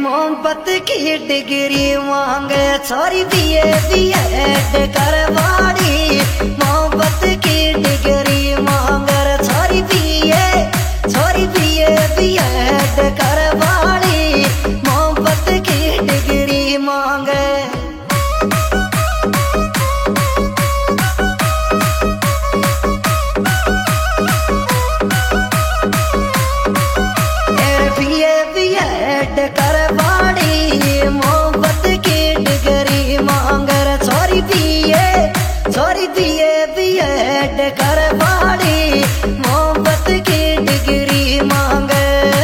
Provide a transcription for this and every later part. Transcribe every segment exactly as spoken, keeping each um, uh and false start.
मोहब्बत की डिग्री मांगे छोरी बीए बीएड करवाड़ी। मोहब्बत की डिग्री मांगे छोरी बीए छोरी बीए बीएड करवाड़ी। मोहब्बत की डिग्री मांगे करवाड़ी। मोहब्बत की डिग्री मांगर छोरी बीए छोरी बीए बीएड करवाड़ी। मोहब्बत की डिग्री मांगे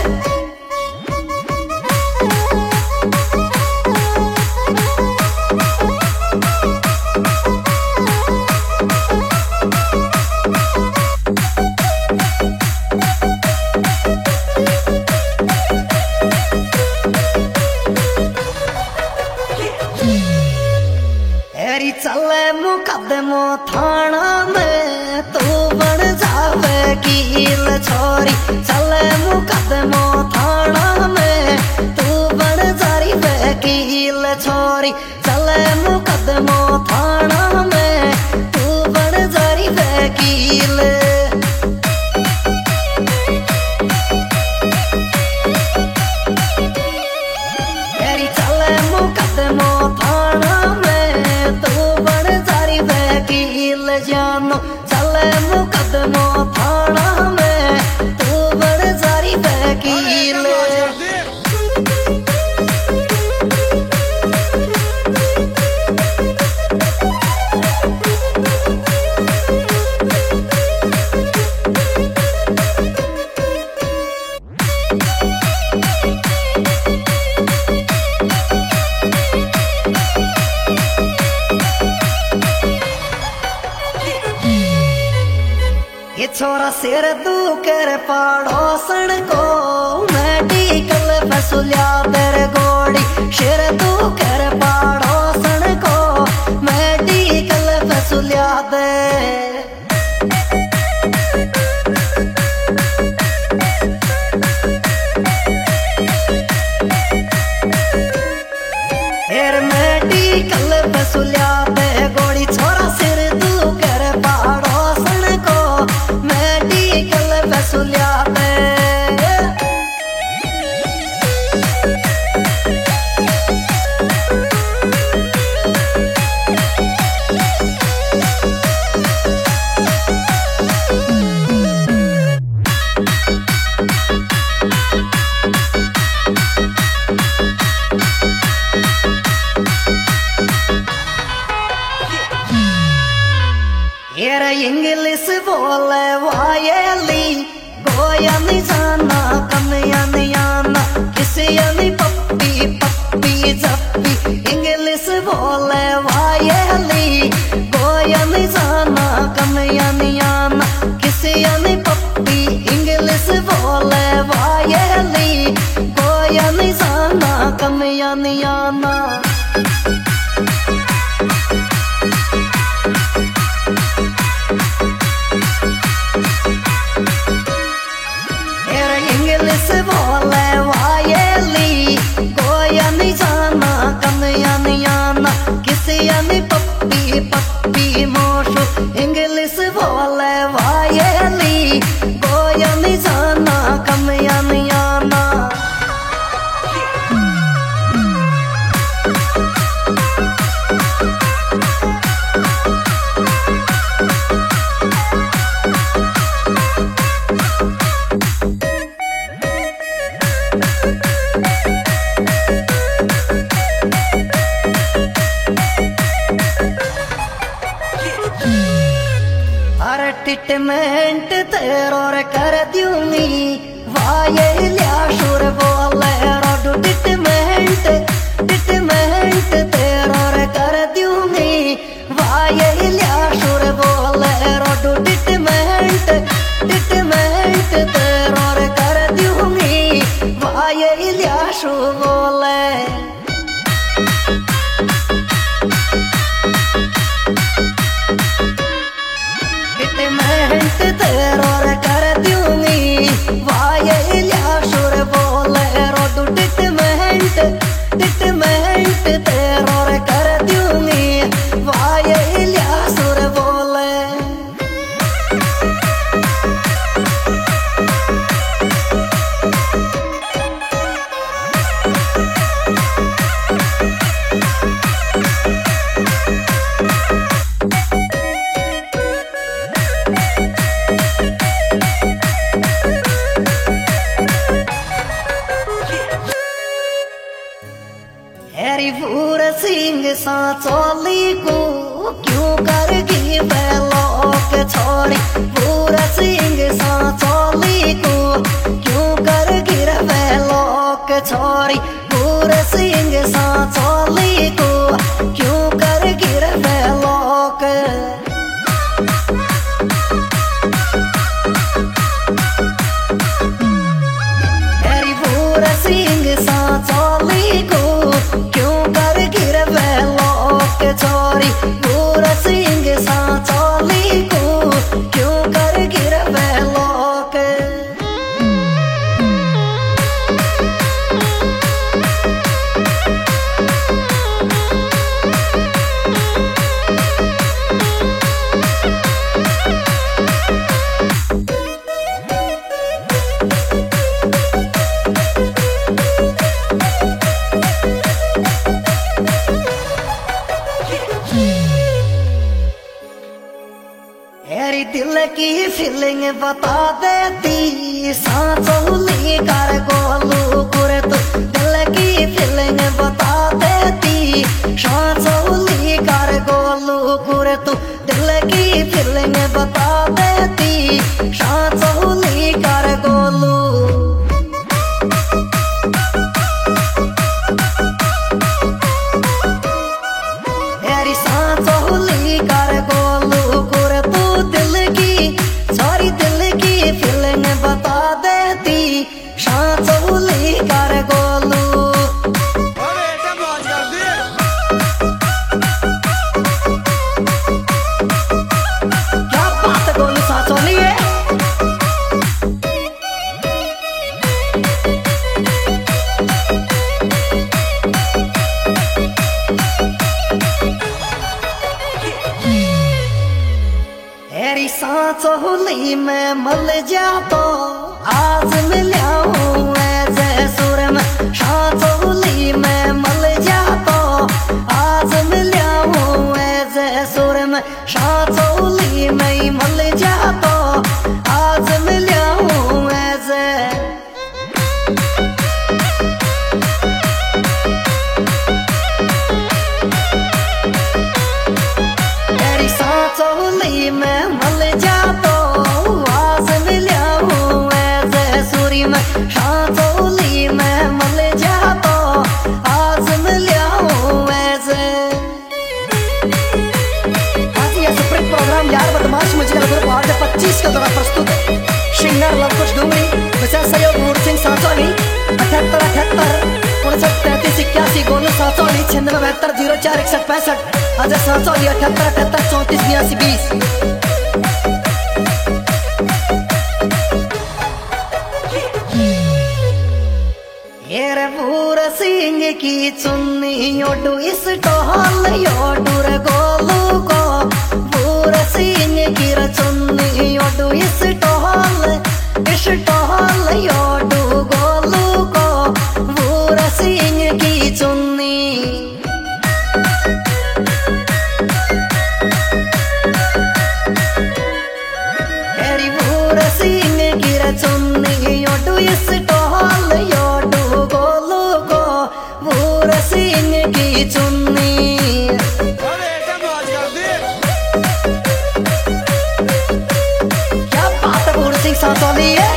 चले मुकदमो थाना में तू बन जावे कील छोरी। चले मुकदमो थाना में तू बन जारी वकील छोरी। चले मुकदमो थाना में तू बन जारी वकील। चले मुकदमो थाना में तू वकील जानो। चले मुकदमो थाना में तू बड़ सारी वकील। ये छोरा सिर दुकर पड़ोसन को मेडिकल फसुलिया दर गोड़ी। सिर दुकर पड़ोसन को मेडिकल फसुलिया दे। मेडिकल फसुलिया दे गोड़ी। छोरा सिर दुकर पड़ोसन को मेडिकल फसुलिया दे। इंग्लिश बोले वायली गोया नहीं जाना कन्या नहीं आना किसी नहीं पप्पी पप्पी जप्पी। इंग्लिश बोले वायली गोया नहीं जाना कन्या नहीं आना किसी नहीं पप्पी। इंग्लिश बोले वायली गोया नहीं जाना कन्या नहीं आना। इंग्लिश बोले वायली गोया नहीं जाना कन्या नहीं आना किसी नहीं पप्पी पप्पी मोशु। इंग्लिश बोले वायली गोया नहीं जाना कन्या नहीं आना। ट्रीटमेंट तेरो कर दूंगी वायलिया शुर बोले रोडू। ट्रीटमेंट ट्रीटमेंट तेरो कर दूंगी वायलिया शुर बोले रोडू। ट्रीटमेंट ट्रीटमेंट तेरो कर दूंगी वायलिया शुर बोले। ट्रीटमेंट तेरो कर दूंगी वायलिया शुर बोले रोडू। ट्रीटमेंट सांचोली को क्यों करगी बैलोक छोरी पूरा सिंह सांचोली को क्यों करगी बैलोक छोरी पूरा सिंह सांचोली को क्यों करगी बैलोक हरी पूरा सिंह सांचोली को क्यों करगी बैलोक छोरी पूरा सिंह सांचोली को क्यों करगी बैलोक मेरी दिल की फीलिंग बता देती सांचोली कर गोलू कुरे तो दिल की फीलिंग बता देती सांचोली कर गोलू कुरे तो दिल की फीलिंग बता देती सांचोली कर गोलू मेरी सांचोली कर गोलू कुरे तो दिल की सारी दिल की फीलिंग बता देती सांचोली कर गोलू क्या बात गोलू सांचोली है मेरी सांचोली में मल जा तो आज मिल्या हूँ ऐसे सुर में सांचोली में मल जा तो आज मिल्या हूँ ऐसे सुर में सांचोली में मल जा तो आज मिल्या हूँ ऐसे मेरी सांचोली में मल जा तो आज मिल्या हूँ ऐसे सुरी में सांचोली में मल जा तो आज मिल्या हूँ ऐसे आज ये सुप्रीम प्रोग्राम यार बदमाश म्यूजिकल ग्रुप आठ पच्चीस के द्वारा प्रस्तुत है सिंगर लवकुश डूंगरी विशेष सहयोग नूर सिंह सांचोली अठहत्तर अठहत्तर उनसठ तैंतीस इक्यासी गोलू सांचोली छियानवे बहत्तर जीरो चार इकसठ पैंसठ अजय सांचोली अठहत्तर अठहत्तर चौंतीस बयासी बीस हेर पूरा सिंह की चुन्नी ओडू इस टोहल योडू रे गोलू को पूरा सिंह की चुन्नी ओडू इस टोहल इस टोहल योडू गोलू को पूरा सिंह की चुन्नी हेरी पूरा सिंह की चुन्नी ओडू इस टोहल योडू गोलू को पूरा सिंह की चुन्नी क्या बात है पूरा सिंह सांचोली है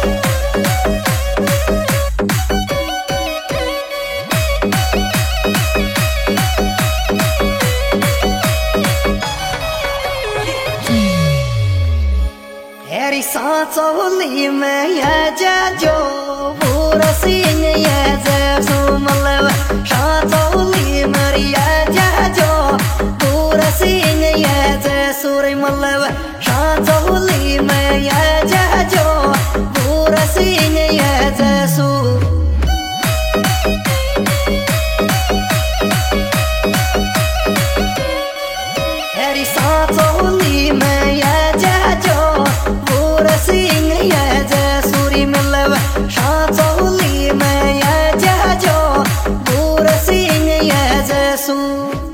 हेरी सांचोली में ये जो पूरा सिंह ये जैसो मतलब सांचोली में ये जो पूरा सिंह ये जैसो मतलब सांचोली में ये जो पूरा सिंह ये जैसो हेरी सांचोली में ये जो पूरा सिंह ये जैसूरी मतलब सांचोली में ये जो पूरा सिंह ये जैसू